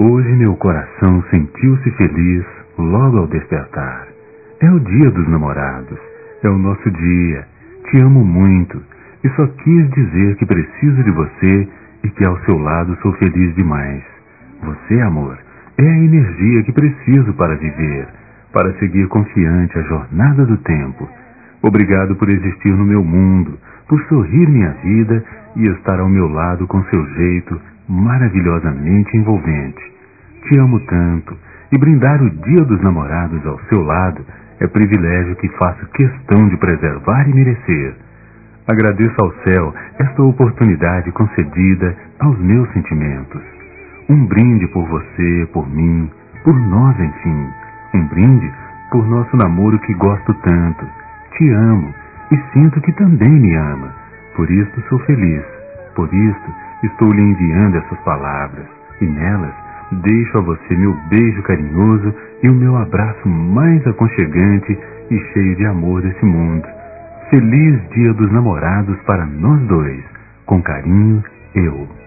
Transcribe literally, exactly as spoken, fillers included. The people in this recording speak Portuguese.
Hoje meu coração sentiu-se feliz logo ao despertar. É o dia dos namorados, é o nosso dia. Te amo muito e só quis dizer que preciso de você e que ao seu lado sou feliz demais. Você, amor, é a energia que preciso para viver, para seguir confiante a jornada do tempo. Obrigado por existir no meu mundo, por sorrir minha vida e estar ao meu lado com seu jeito maravilhosamente envolvente. Te amo tanto, e brindar o Dia dos Namorados ao seu lado é privilégio que faço questão de preservar e merecer. Agradeço ao céu esta oportunidade concedida aos meus sentimentos. Um brinde por você, por mim, por nós, enfim. Um brinde por nosso namoro que gosto tanto. Te amo e sinto que também me ama. Por isso sou feliz. Por isso estou lhe enviando essas palavras. E nelas deixo a você meu beijo carinhoso e o meu abraço mais aconchegante e cheio de amor desse mundo. Feliz Dia dos Namorados para nós dois. Com carinho, eu.